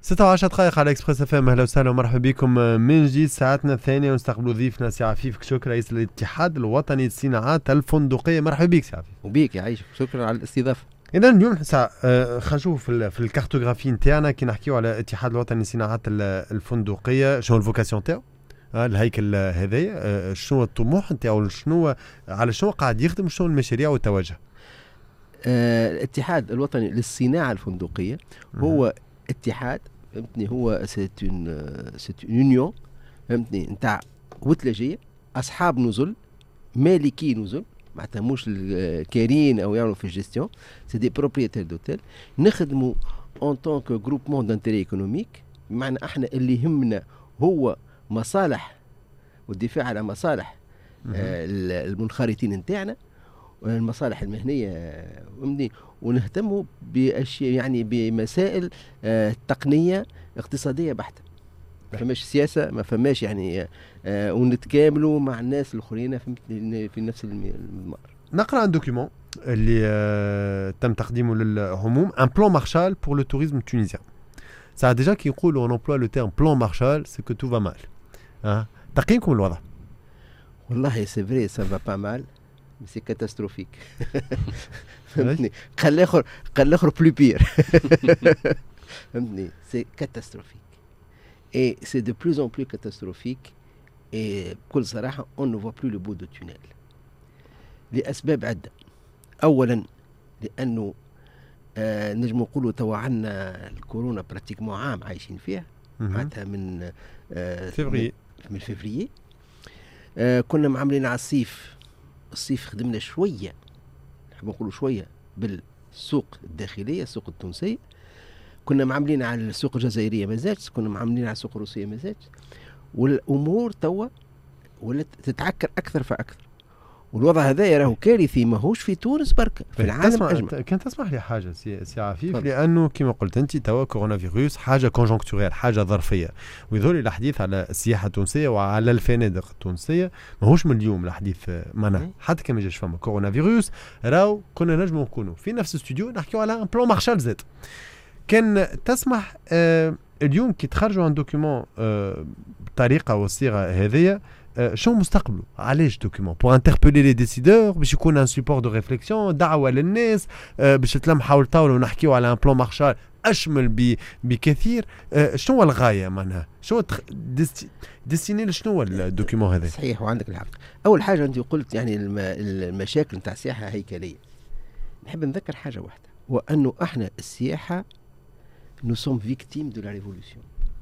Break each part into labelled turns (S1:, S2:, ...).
S1: 16 دقائق على اكسبريس اف ام. اهلا وسهلا ومرحبا بكم من جديد ساعتنا الثانيه، ونستقبلوا ضيفنا سي عفيف كشك رئيس الاتحاد الوطني للصناعات الفندقيه. مرحبا بك سي عفيف.
S2: وبيك يعيشك، شكرا على الاستضافه.
S1: اذا اليوم خلينا نشوفوا في الكارتوغرافي نتاعنا كي نحكيو على الاتحاد الوطني للصناعات الفندقيه، شنو الفوكاسيون تاعو، الهيكل هذايا، شنو الطموح نتاعو، شنو على شنو قاعد يخدم، شنو المشاريع والتوجه.
S2: الاتحاد الوطني للصناعه الفندقيه هو اتحاد، فهمتني، هو سيت يونيون، فهمتني، نتاع وثلاجيه اصحاب نزل، مالكي نزل، معناتها مش الكارين او يعملوا في الجيستيون، سي دي بروبريتير دوتيل. نخدموا اون طونك جروبمون دانتيري ايكونوميك، بمعنى احنا اللي يهمنا هو مصالح والدفاع على مصالح المنخرطين نتاعنا، المصالح المهنيه، ونهتموا باشياء يعني بمسائل تقنيه اقتصاديه بحته. ما فماش سياسه، ما فماش يعني ونتكاملوا مع الناس الاخرين في نفس المضمار.
S1: نقرا عن دوكيومون اللي تم تقديمه للعموم، ان بلان مارشال بور لو توريزم تونيزيان. ساعه ديجا كي يقولوا اون امبلوا لو تيرم بلان مارشال سي كو تو فا مال. تقييمكم الوضع؟
S2: والله سي فري سا فا با مال، سي كاتاستروفيك. فهمتني، قال الاخر بلو بير. فهمتني، سي كاتاستروفيك et c'est de plus en plus catastrophique et بكل صراحة on ne voit plus le bout du tunnel لأسباب عدة. أولا لأنه نجم نقولوا توا عنا الكورونا براتيكمون عام عايشين فيها، معناتها من فيفريي كنا معاملين على الصيف خدمنا شوية، نحب نقولوا شوية بالسوق الداخلية، السوق التونسية، كنا معاملين على السوق الجزائرية ما زالت، كنا معاملين على السوق الروسية ما زالت، والأمور توا ولات تتعكر أكثر فأكثر. والوضع هذا راهو كارثي، ماهوش في تونس بركة، في العالم أجمع.
S1: كان تسمح لي حاجة سي عفيف، لأنه كما قلت أنت توا كورونا فيروس حاجة كونجونكتوريال، حاجة ظرفية، ويظهر الحديث على السياحة التونسية وعلى الفنادق التونسية ماهوش من اليوم الحديث معنا. حتى كما جاش فما كورونا فيروس راهو كنا نجموا نكونوا في نفس الاستوديو نحكيو على ان بلان مارشال زاد. كان تسمح اليوم كي تخرجوا عن دوكيومون بطريقه والصيغه هذه، شو مستقبله؟ علاش دوكيومون بور انتربيلي لي ديسيدور، باش يكون ان سيبور دو ريفليكسيون، دعوه للناس، باش تلم حول الطاوله ونحكيو على ان بلان مارشال اشمل بكثير. شنو الغايه معناها؟ شنو ديستيني لشنو هو الدوكيومون هذا؟
S2: صحيح، وعندك الحق. اول حاجه انت قلت يعني المشاكل نتاع السياحه هيكليه. نحب نذكر حاجه واحده، وانه احنا السياحه nous sommes victimes de la révolution.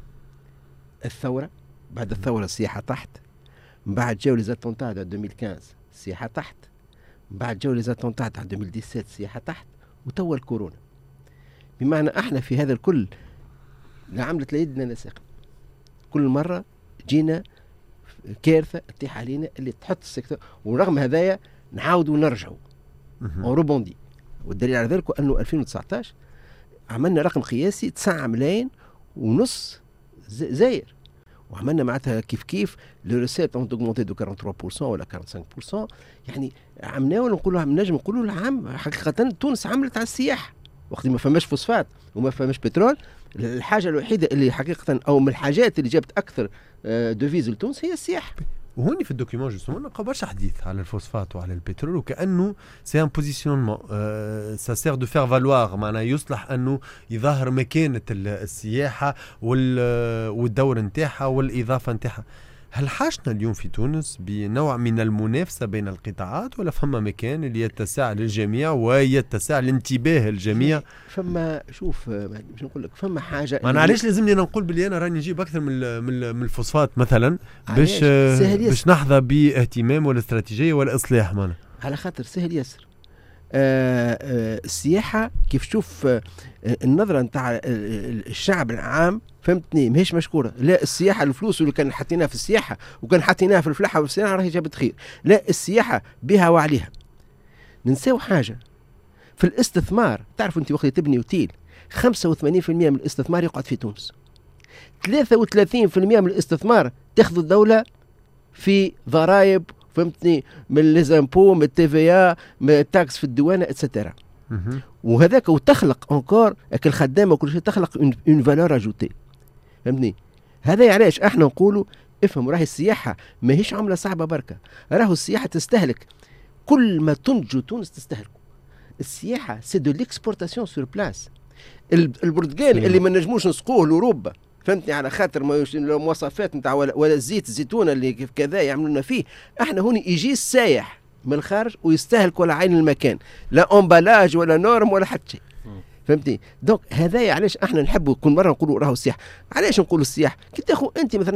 S2: الثورة، بعد الثورة السياحة طحت، بعد جاو لي زاتونتا تاع 2015 السياحة طحت، بعد جاو لي زاتونتا تاع 2017 السياحة طحت، وتوا الكورونا. بمعنى احنا في هذا الكل لا عملت ليدنا لا ساقنا، كل مرة جينا كارثة تطيح علينا اللي تحط السيكتور، ورغم هذايا نعاودوا نرجعوا اون روبوندي. والدليل على ذلك انه 2019 عملنا رقم قياسي 9 ملايين ونص زاير، وعملنا معناتها كيف لو ريسيت اون دوغمونتي دو 43% ولا 45%. يعني عملناه نقولوا نجم نقولوا العام حقيقة تونس عملت على السياحة وقت ما فماش فوسفات وما فماش بترول. الحاجة الوحيدة اللي حقيقة او من الحاجات اللي جابت اكثر دوفيز لتونس هي السياحة.
S1: وهوني في الدوكيومون جوستومون نلقى برشا حديث على الفوسفات وعلى البترول، وكأنه سي ان بوزيسيونمون سا سير دو فير فالوار، معناها يصلح انه يظهر مكانة السياحة والدور نتاعها والاضافة نتاعها. هل حاجنا اليوم في تونس بنوع من المنافسة بين القطاعات، ولا فما مكان اللي يتسع للجميع ويتسع لانتباه الجميع؟
S2: فما شوف باش نقول لك فما حاجة،
S1: انا علاش لازمني نقول بلي انا راني نجيب اكثر من الفوسفات مثلا باش نحظى باهتمام ولا استراتيجية ولا اصلاح، معنا
S2: على خاطر سهل يسر. السياحة كيف تشوف النظرة نتاع الشعب العام، فهمتني، ماهيش مشكورة. لا السياحة الفلوس اللي كان حطيناها في السياحة وكان حطيناها في الفلاحة والصناعة راهي جابت خير، لا السياحة بها وعليها. ننساو حاجة في الاستثمار، تعرفوا انت وقت تبني اوتيل 85% من الاستثمار يقعد في تونس، 33% من الاستثمار تاخذ الدولة في ضرائب، فهمتني، من ليزامبو، من التي في ا، من التاكس في الديوانة اتسترا. وهذاك وتخلق انكور الخدامه وكل شيء تخلق اون فالور اجوتي. فهمتني؟ هذا علاش احنا نقولوا افهم، راهي السياحه ماهيش عمله صعبه بركه، راهو السياحه تستهلك كل ما تنتج تونس تستهلكه. السياحه سي دو ليكسبورتاسيون سور بلاس. البرتقال اللي ما نجموش نسقوه لاوروبا، فهمتني، على خاطر المواصفات نتاع ولا الزيت الزيتونه اللي كذا يعملوا لنا فيه، احنا هوني يجي السايح من الخارج ويستهلك ولا عين المكان، لا امبالاج ولا نورم ولا حتى شيء. فهمتني؟ دونك هذايا علاش احنا نحبوا كل مره نقولوا راهو السياحه. علاش نقولوا السياحه؟ كي تاخذ انت مثلا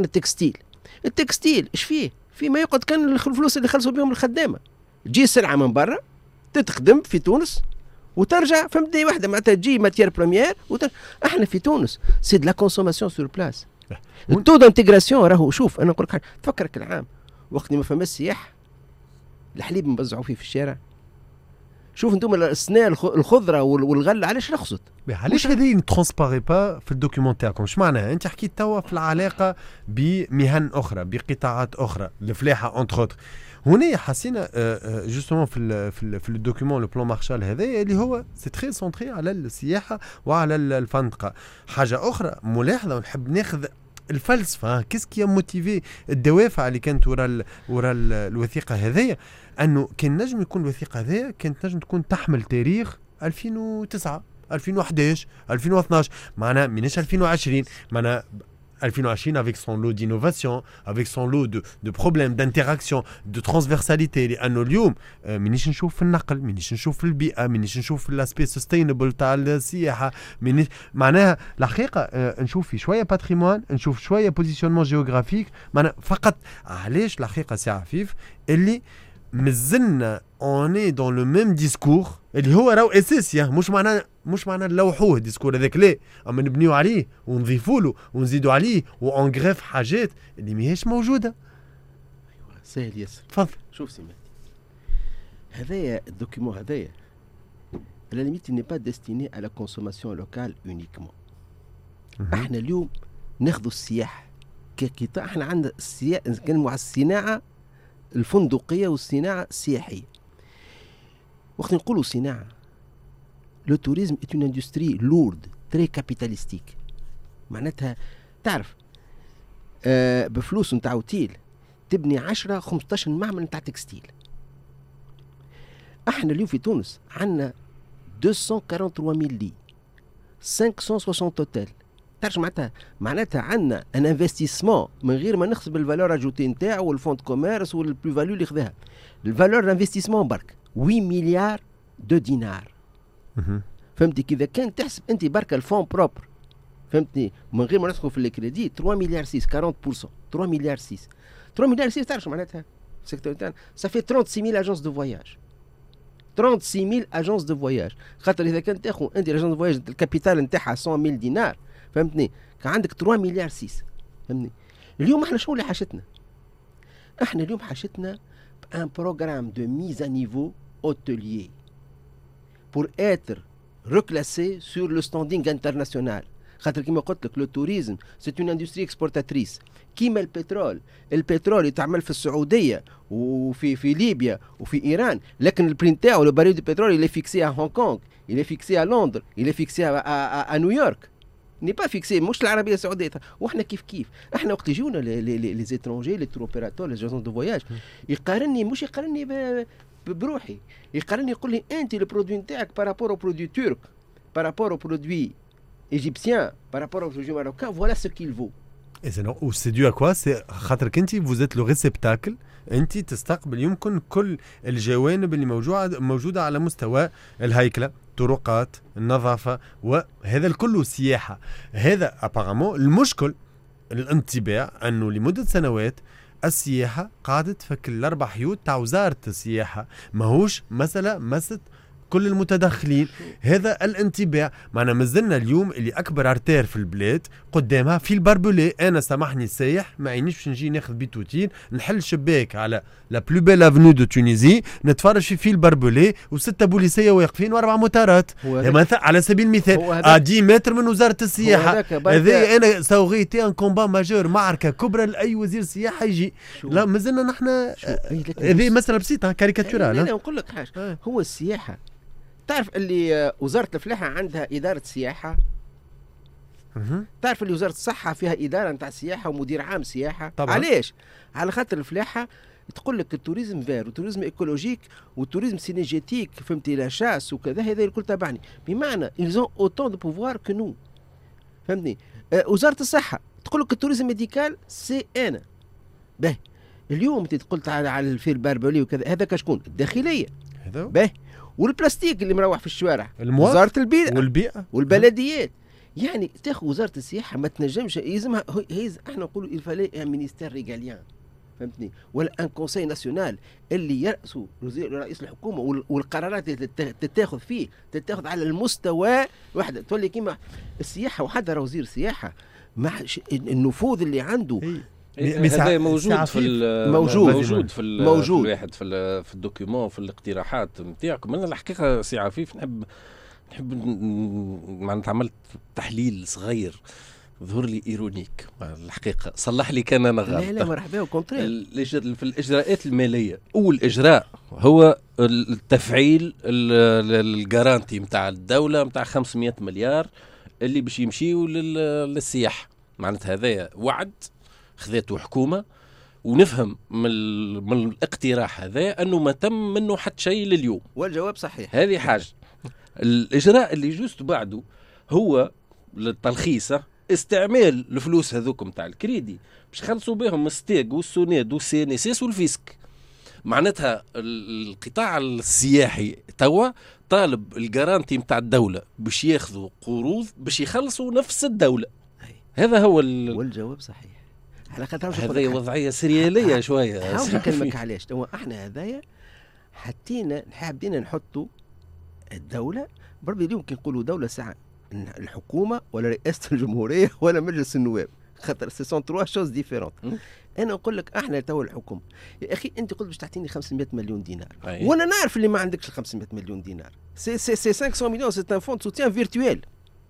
S2: التكستيل ايش فيه؟ في ما يقعد كان الفلوس اللي خلصوا بهم الخدامه. تجي السلعه من برا تتخدم في تونس وترجع، فهمتني، واحده معناتها تجي ماتير بريمير احنا في تونس سي دو لا كونسوماسيون سور بلاس. التو دانتيغراسيون راهو، شوف انا نقول لك حاجه، تفكرك العام وقت ما فما السياح الحليب نبزعوا فيه في الشارع. شوف انتم السنه الخضره والغله علاش رخصت؟
S1: علاش هذه نترونسباري با في الدوكيومنتير؟ اش معناها؟ انت حكيت توا في العلاقه بمهن اخرى، بقطاعات اخرى، الفلاحه اونتر اوتر. هنا حسينا جوستومون في الدوكيومون لو بلان مارشال هذا اللي هو سي تري سونتري على السياحه وعلى الفندقه. حاجه اخرى ملاحظه ونحب ناخذ الفلسفه، كيسكي موتيفي، الدوافع اللي كانت ورا الوثيقه هذيا، انه كان نجم يكون الوثيقه هذيا كانت نجم تكون تحمل تاريخ 2009 2011 2012، معناها ماناش 2020، معناها 2020 avec son lot d'innovation, avec son lot de problèmes d'interaction, de transversalité. لأنه اليوم مانيش نشوف في النقل، مانيش نشوف في البيئة، مانيش نشوف في الاسبي سستينبل تاع السياحة، معناها الحقيقة نشوف في شوية باتريمون، نشوف شوية بوزيشنمون جيوغرافيك، معناها فقط. علاش الحقيقة سي عفيف اللي مازلنا اوني دون لو ميم ديسكور اللي هو راهو اساسي، مش معناه نلوحوه الديسكور هذاك، لا، اما نبنيو عليه ونضيفوا له ونزيدوا عليه وانغريف حاجات اللي ماهيش موجوده.
S2: ايوه سهل ياسر.
S1: تفضل.
S2: شوف سي مهدي، هذايا الدوكيومون هذايا à la limite il n'est pas destiné à la consommation locale uniquement. احنا اليوم ناخذوا السياحه كقطاع، احنا عندنا السياحه نتكلموا على الصناعه الفندقيه والصناعه السياحيه. وقت نقولوا صناعه، لو توريزم est une industrie lourde très capitalistique. معناتها تعرف بفلوس نتاع اوتيل تبني 10 15 معمل نتاع تكستيل. احنا اليوم في تونس عندنا 243,000 لي، 560 اوتيل. تعرف معناتها عندنا ان انفستيسمون من غير ما نخسر بالفالور اجوتي نتاعو والفوند كوميرس والبلو فاليو اللي خذاها. الفالور دانفستيسمون برك 8 مليار دو دينار. فهمتي؟ كذا كان تحسب انت برك الفون بروبر، فهمتني، من غير ما ندخل في الكريدي 3 مليار 6 40%، 3 مليار 6 3 مليار 6. تعرف معناتها السيكتور تاعنا صافي 36000 اجونس دو فواياج، 36000 اجونس دو فواياج. خاطر اذا كان تاخذ انت الاجونس دو فواياج الكابيتال نتاعها 100,000 دينار، فهمتني، كان عندك 3 مليار 6. فهمتني؟ اليوم احنا شنو اللي حاجتنا؟ احنا اليوم حاجتنا بان بروغرام دو ميز ا نيفو hôtelier pour être reclassé sur le standing international. خاطر كما قلت لك لو توريزم سي اون اندستري اكسبورتاتريس كيما البترول يتعمل في السعوديه وفي ليبيا وفي ايران، لكن البري نتاعو لو باريل دو بترول اللي فيكسي ا هونغ كونغ، اللي فيكسي ا لندن، اللي فيكسي ا نيويورك، ني با فيكسي مش العربيه السعوديه. واحنا كيف احنا وقت يجونا لي زيترونجي لي تور اوبيراتور لي جونس دو فواياج يقارني بروحي، يقارني يقول لي انت البرودوي نتاعك بارابور او برودوي ترك، بارابور او برودوي égyptien, par rapport aux produits marocains, voilà ce qu'il vaut.
S1: Et c'est dû à quoi? C'est خاطرك انت vous êtes le réceptacle، انت تستقبل يمكن كل الجوانب اللي موجوده على مستوى الهيكله، طرقات، النظافه، وهذا الكل سياحه. هذا ابارامون المشكل الانطباع انه لمده سنوات السياحه قاعده تفك الاربع حيوت تاع وزاره السياحه، ماهوش مساله مست كل المتدخلين. هذا الانطباع. معنا مازلنا اليوم اللي اكبر ارتير في البلاد قدامها في الباربولي. انا سامحني السايح ما عينيش باش نجي ناخذ بيتوتين نحل شباك على لا بلو بيل افنيو دو تونيزي نتفرج في الباربولي وستة بوليسيه واقفين واربع موتارات على سبيل المثال 10 متر من وزاره السياحه. هذا انا سوغيتي ان كومبا ماجور، معركه كبرى لاي وزير سياحه يجي. لا مازلنا نحن هذه مساله بسيطه كاريكاتورال.
S2: انا نقول لك حاجه، هو السياحه تعرف اللي وزاره الفلاحه عندها اداره سياحه؟ تعرف اللي وزاره الصحه فيها اداره نتاع سياحه ومدير عام سياحه طبعا. علاش؟ على خاطر الفلاحه تقول لك التوريزم فير والتوريزم ايكولوجيك والتوريزم سينيجيتيك فهمتي لا شاس وكذا هذا الكل تبعني بمعنى ils ont autant de pouvoir que nous فهمتني. وزاره الصحه تقول لك التوريزم ميديكال سي انا به اليوم انت قلت على الفيل باربولي وكذا هذا كشكون الداخليه هذا به والبلاستيك اللي مروح في الشوارع وزاره البيئه والبلديات يعني تاخذ وزاره السياحه ما تنجمش يلزمها احنا نقولوا الفالي ان مينيستير ريغاليان فهمتني ولا ان كونساي ناسيونال اللي يرأسه رئيس الحكومه والقرارات اللي تتاخذ فيه تتاخذ على المستوى واحد تولي كيما السياحه وحدها وزير السياحه مع النفوذ اللي عنده
S3: هذا موجود في الواحد في الدوكيومون في الاقتراحات نتاعكم. انا الحقيقه سي عفيف نحب معناتها عملت تحليل صغير ظهر لي ايرونيك الحقيقه صلح لي كان انا غلط.
S2: لا مرحبا وكونترير
S3: في الاجراءات الماليه اول اجراء هو التفعيل الجارانتي نتاع الدوله نتاع 500 مليار اللي باش يمشيوا للسياحه. معناتها هذايا وعد خذته حكومه ونفهم من الاقتراح هذا انه ما تم منه حتى شيء لليوم
S2: والجواب صحيح.
S3: هذه حاجه. الاجراء اللي جوست بعده هو للتلخيصه استعمال الفلوس هذوكم تاع الكريدي باش يخلصوا بهم الستيج والسوناد والسي ان اس اس والفيسك. معناتها القطاع السياحي توا طالب الجارانتي نتاع الدوله باش ياخذوا قروض باش يخلصوا نفس الدوله. هذا هو
S2: والجواب صحيح. على خاطر
S3: هذه وضعيه سرياليه شويه.
S2: حاول نكلمك علاش توا احنا هذايا حطينا حابين نحطوا الدوله بربي اليوم كي نقولوا دوله ساعه الحكومه ولا رئاسه الجمهوريه ولا مجلس النواب خاطر سي سون تروا شوز ديفيرونت. انا نقول لك احنا تو الحكومه يا اخي انت قلت باش تعطيني 500 مليون دينار وانا نعرف اللي ما عندكش 500 مليون دينار سي 500 مليون سي ان فون سوتيان فيرتويل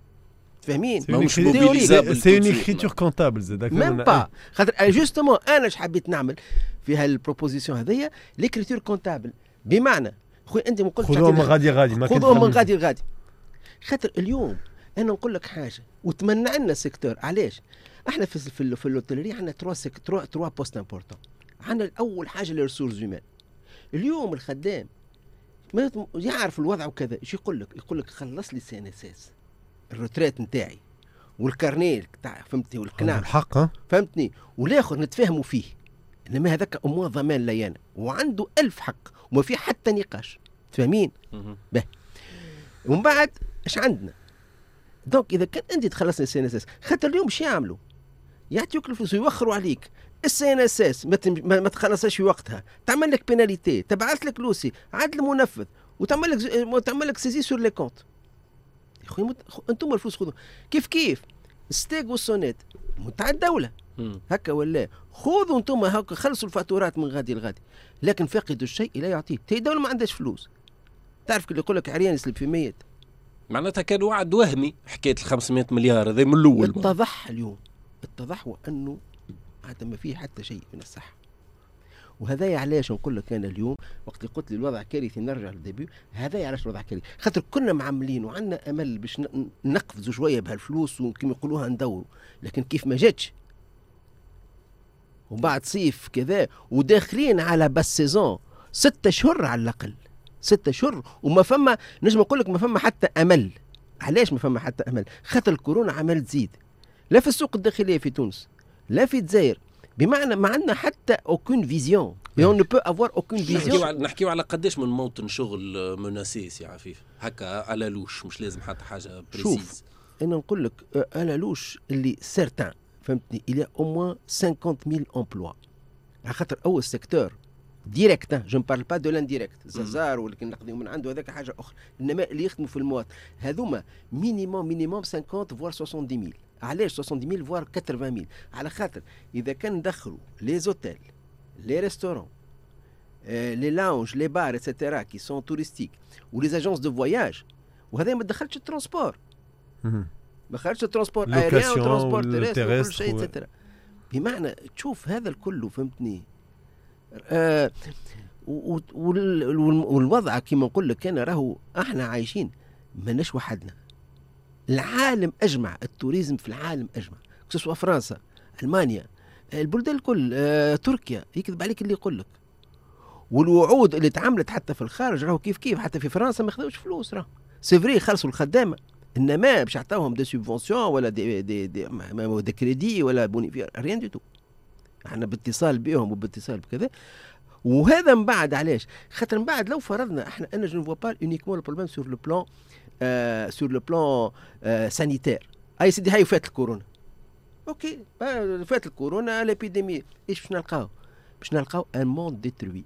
S2: فاهمين
S1: مش موبيليزابل سي اون اكريتور كونتابل زادك
S2: ميم با خاطر جوستومون انا اش حبيت نعمل في هالبروبوزيسيون هذيا ليكريتور كونتابل بمعنى خويا انت ما قلتش
S1: خذوهم
S2: من غادي خاطر اليوم انا نقول لك حاجه وتمنع لنا سيكتور. علاش احنا في اللوتيلري عندنا تروا بوست امبورطون. عندنا اول حاجه لي ريسورس هيومان. اليوم الخدام ما يعرف الوضع وكذا ايش يقول لك خلص لي سي ان اس اس الروتريت نتاعي والكارنيه تاع فهمتني والكنام
S1: الحق
S2: فهمتني والاخر نتفاهموا فيه انما هذاك امور ضمان لي انا وعنده 1000 حق وما في حتى نقاش فاهمين. به ومن بعد ايش عندنا دونك اذا كان انت تخلصني السي ان اس اس خاطر اليوم ايش يعملوا يعطيوك الفلوس ويوخروا عليك السي ان اس اس ما تخلصهاش في وقتها تعمل لك بيناليتي تبعث لك لوسي عدل منفذ وتعمل لك سيزي سور لي كونت. يا خويا انتم الفلوس خذوا كيف ستيك والسونات متاع الدوله هكا ولا خذوا انتم هكا خلصوا الفاتورات من غادي لغادي لكن فاقد الشيء لا يعطيه. تي الدوله ما عندهاش فلوس. تعرف اللي يقول لك عريان يسلب في ميت
S3: معناتها كان وعد وهمي حكايه ال 500 مليار هذا من الاول.
S2: اتضح اليوم وانه هذا ما فيه حتى شيء من الصحه. وهذا علاش نقول لك انا اليوم وقت اللي قلت لي الوضع كارثي نرجع للديبي هذا علاش الوضع كارثي خاطر كنا معملين وعندنا امل باش نقفزوا شويه بهالفلوس وكما يقولوها ندوروا لكن كيف ما جاتش وبعد صيف كذا وداخلين على بس سيزون 6 شهور على الاقل 6 شهور وما فما نجم نقول لك ما فما حتى امل. علاش ما فما حتى امل؟ خاطر الكورونا عمال تزيد لا في السوق الداخليه في تونس لا في الجزائر بمعنى ما عندنا حتى اوكون فيزيون اون نو بو افوار اوكون فيزيون.
S3: نحكيو على قداش من موطن شغل مناسيس يا عفيف هكا على لوش مش لازم حتى حاجه بريسيز.
S2: شوف انا نقول لك على لوش اللي سيرتان فهمتني الى او موان 50,000 امبلوا على خاطر اول سيكتور ديريكت جو نبارل با دو لانديريكت زازار ولا نقضيو من عنده هذاك حاجه اخرى انما اللي يخدموا في المواطن هذوما مينيموم 50 فوار 70,000. علاش 70,000 فوار 80,000 على خاطر اذا كان ندخلوا لي زوتيل لي ريستورون لي لاونج لي بار ايتترا كي سون توريستيك ولي اجونس دو فواياج وهذا ما دخلش الترونسبور ما خرجش الترونسبور ايريان وترونسبور تيريستر وكل شيء ايتترا بمعنى تشوف هذا الكل فهمتني والوضع كما نقول لك انا راهو احنا عايشين ماناش وحدنا. العالم اجمع، التوريزم في العالم اجمع، سواء فرنسا، المانيا، البلدان الكل، تركيا، يكذب عليك اللي يقول لك. والوعود اللي تعملت حتى في الخارج راهو كيف كيف، حتى في فرنسا ما خذوش فلوس، راهو سي فري خلصوا الخدامه، انما باش عطاوهم دي سوبفونسيون ولا دي كريدي ولا بونيفير، ريان دي تو. احنا باتصال بهم وباتصال بكذا. وهذا من بعد علاش؟ خاطر من بعد لو فرضنا احنا انا جو نفوا با اونيكمون البروبليم سور لو بلان سانيتير. اي سيدي هاي فات الكورونا، اوكي فات الكورونا الابيديمي، ايش باش نلقاو؟ باش نلقاو ان موند ديتروي.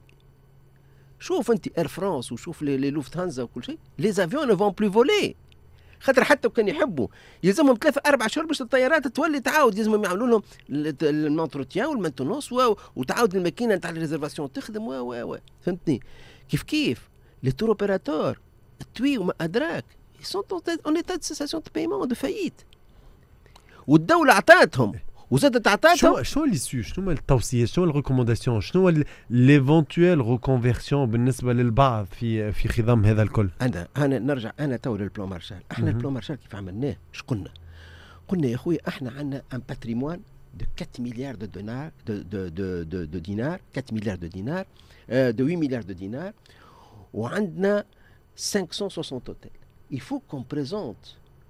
S2: شوف انت اير فرانس وشوف لي لوفت هانزا وكل شيء، لي زافيون نو فون بلو فولي. خاطر حتى وكان يحبوا يلزمهم 3-4 شهور باش الطيارات تولي تعاود، لازمهم يعملوا لهم المونتروتيان والمانتونونس وتعاود الماكينه نتاع الريزرفاسيون تخدم و فهمتني كيف لي تور اوبيراتور التوي وما ادراك سون اون ايتا دو سيساسيون دو بايمون دو فايت، والدوله عطاتهم وزادت عطاتهم.
S1: شنو ليسيو، شنو التوصيه، شنو الريكومونداسيون، شنو ليفونتويل ريكونفيرسيون بالنسبه للبعض في خضم هذا الكل؟
S2: انا نرجع انا تو للبلان مارشال. احنا البلان مارشال كيف عملناه؟ اش قلنا يا خويا احنا عندنا ان باتريمون دو 4 مليار دو دينار دو دينار 4 مليار دو دينار دو 8 مليار دو دينار، وعندنا 560 اوتيل. il faut qu'on présente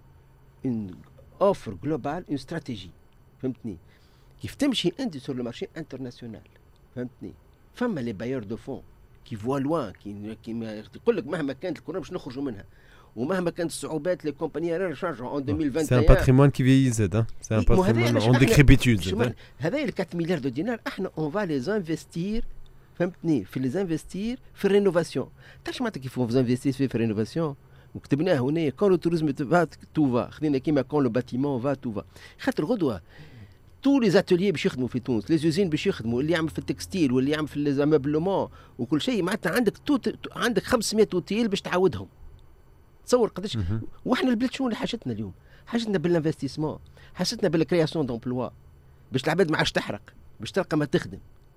S2: une offre globale, une stratégie. فهمتني كيف تمشي انت سور لو مارشي انترناسيونال؟ فهمتني فما لي بايور دو فون كي فوا لوان كي يقول لك مهما كانت الكورونا باش نخرجوا منها، ومهما كانت الصعوبات لي كومباني راه شارجوا ان 2021.
S1: سي ان باتريمون كي في زاد، سي ان باتريمون اون ديكريبيتود.
S2: هذا 4 مليار دو دينار احنا اون فا لي انفستير، فهمتني في لي انفستير في الرينوفاسيون. تعرف معناتها كيف اون انفستير في الرينوفاسيون؟ وكتبناه هنا كون لو توريزم تو فا، خذينا كيما كون لو باتيمون فا تو فا. خاطر غدوه تو لي زاتوليي باش يخدموا في تونس، لي زوزين باش يخدموا، اللي يعمل في التكستيل واللي يعمل في ليزامبلومون وكل شيء، معناتها عندك عندك 500 اوتيل باش تعاودهم. تصور قداش. واحنا البلاد شنو اللي حاجتنا اليوم؟ حاجتنا بالانفستيسمون، حاجتنا بالكرياسيون دومبلوا، باش العباد ما عادش تحرق، باش تلقى ما تخدم.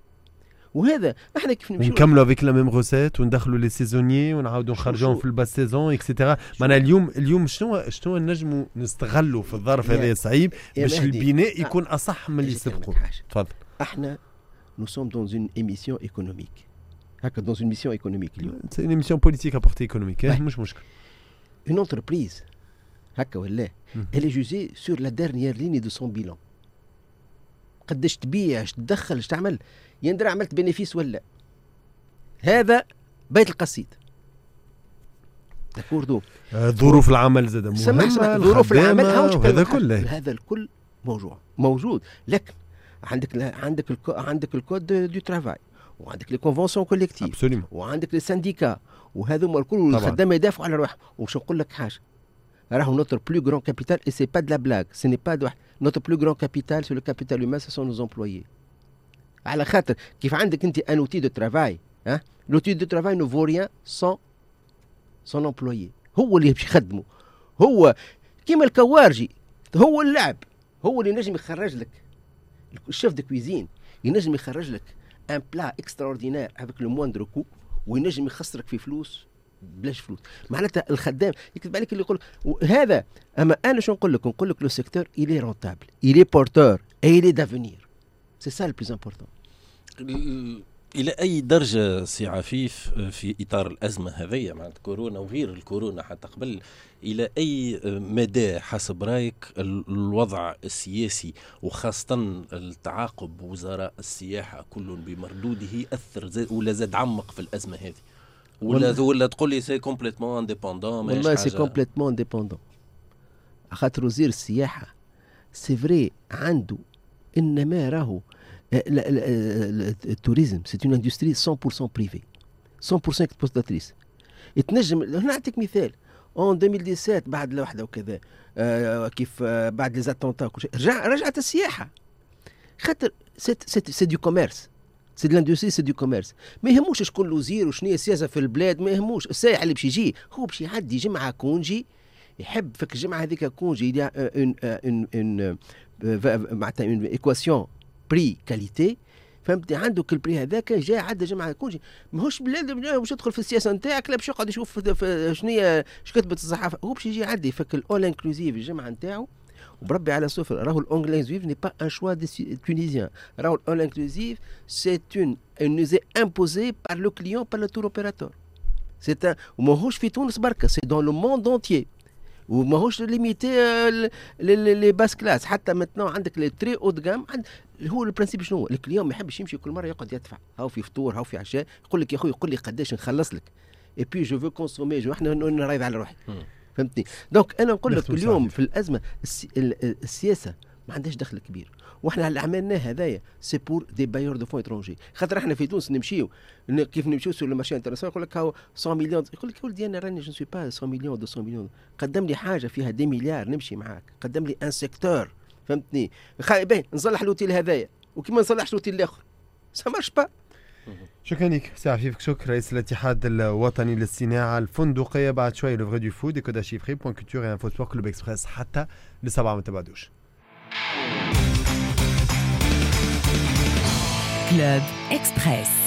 S2: وهذا احنا كيف نمشيو
S1: نكملوا افيك لا ميم روسيت وندخلوا لي سيزونيي ونعاودوا نخرجوهم في الباس سيزون اكسيتيرا. معنا اليوم شنو نجموا نستغلوا في الظرف هذا الصعيب باش البناء يكون اصح من اللي سبقوا؟ تفضل.
S2: احنا نو سوم دون اون ايميسيون ايكونوميك، هكا دون اون ميسيون ايكونوميك اليوم.
S1: سي اون ايميسيون بوليتيك ابورتي ايكونوميك، مش مشكل.
S2: اون انتربريز هكا ولا elle est jugée sur la dernière ligne de son bilan. قداش تبيع، اش تدخل، اش تعمل، يندرى عملت بينيفيس ولا. هذا بيت القصيد. داكوردو.
S1: ظروف العمل زاد مهمة،
S2: ظروف العمل
S1: هذا كله،
S2: هذا الكل موجود. لكن عندك الكود دو ترافاي، وعندك لي كونفونسيون كوليكتيف، وعندك لي سانديكا، وهذوما الكل الخدامة يدافعوا على روحهم. وش نقول لك حاجة، راهو notre plus grand capital et c'est pas de la blague, ce n'est pas de notre plus grand capital, c'est le capital humain, ce sont nos employés. على خاطر كيف عندك انت ان outil de travail، l'outil de travail ne vaut rien sans son employé. هو اللي باش يخدمه، هو كيما الكوارجي، هو اللعب، هو اللي ينجم يخرج لك الشيف دو كويزين، ينجم يخرج لك ان بلا اكستراوردينير افيك لو موندر كو، وينجم يخسرك في فلوس بلاش فلوس. معناتها الخدام يكتب عليك اللي يقول هذا. اما انا شو نقول لك لو سيكتور إلي رونتابل، إلي بورتور اي إلي دافونير، سي سا لو بلوز امبورطون.
S3: الى اي درجه سي عفيف في اطار الازمه هذيا مع كورونا وغير الكورونا حتى قبل، الى اي مدى حسب رايك الوضع السياسي وخاصه التعاقب وزراء السياحه كل بمردوده اثر ولا زاد عمق في الازمه هذه؟ ولا تقول لي سي كومبليتمون انديبوندون؟
S2: والله سي كومبليتمون انديبوندون. خاطر وزير السياحه سي فري عنده، انما راهو التوريزم سي اون اندستري 100% بريفي، 100% اكسبلوتاتريس. يتنجم نعطيك مثال، اون 2017 بعد الوحده وكذا، كيف بعد لي زاتونتا وكل شيء رجعت السياحه. خاطر سي دو كوميرس، سي دو لاندستري، سي دو كوميرس. ما يهموش شكون الوزير وشنو هي السياسه في البلاد، ما يهموش. السايح اللي باش يجي هو باش يعدي جمعه كونجي، يحب فك الجمعه هذيك كونجي معناتها اون ايكواسيون بري كاليتي فهمتني؟ عندك البري هذاك جاي عدى جمعه يكونش ماهوش بلاد باش يدخل في السياسه نتاعك، لا باش يقعد يشوف شنو كتبت الصحافه، هو باش يجي يعدي يفك الاول انكلوزيف الجمعه نتاعو. وبربي على صفر راهو الاونغل انكلوزيف ني با ان شوا دي تونيزيان، راهو الاونغل انكلوزيف سي nous est imposé par le client, par le tour opérateur. C'est un وماهوش في تونس بركه، سي دون لو موند اونتيي، وماهوش ليميتي لي باس كلاس. حتى متنو عندك لي تري او جام، هو البرانسيب شنو هو؟ الكليون ما يحبش يمشي كل مره يقعد يدفع، هاو في فطور هاو في عشاء، يقول لك يا خويا قول لي قداش نخلص لك، اي بي جو فو كونسومي، احنا نرايض على روحي. فهمتني؟ دونك انا نقول لك اليوم في الازمه السياسه ما عندهاش دخل كبير، واحنا اللي عملناه هذايا سي بور دي بايور دو فون اترونجي. خاطر احنا في تونس نمشيو كيف نمشيو سور لو مارشي انترناسيونال، يقول لك هاو 100 مليون، يقول لك ولدي انا راني جو سوي با 100 مليون 200 مليون، قدم لي حاجه فيها 2 مليار نمشي معاك، قدم لي ان سيكتور. فهمتني؟ باين نصلح الاوتيل هذايا وكيما نصلحش الاوتيل الاخر سا مارش با.
S1: شكرا لك سي عفيف كشك، رئيس الاتحاد الوطني للصناعه الفندقيه. بعد شوي لو فري دو فود كودا شيفري بوان كولتور انفو سبور كلوب اكسبريس حتى لسبعة ما تبعدوش.
S4: كلوب اكسبريس.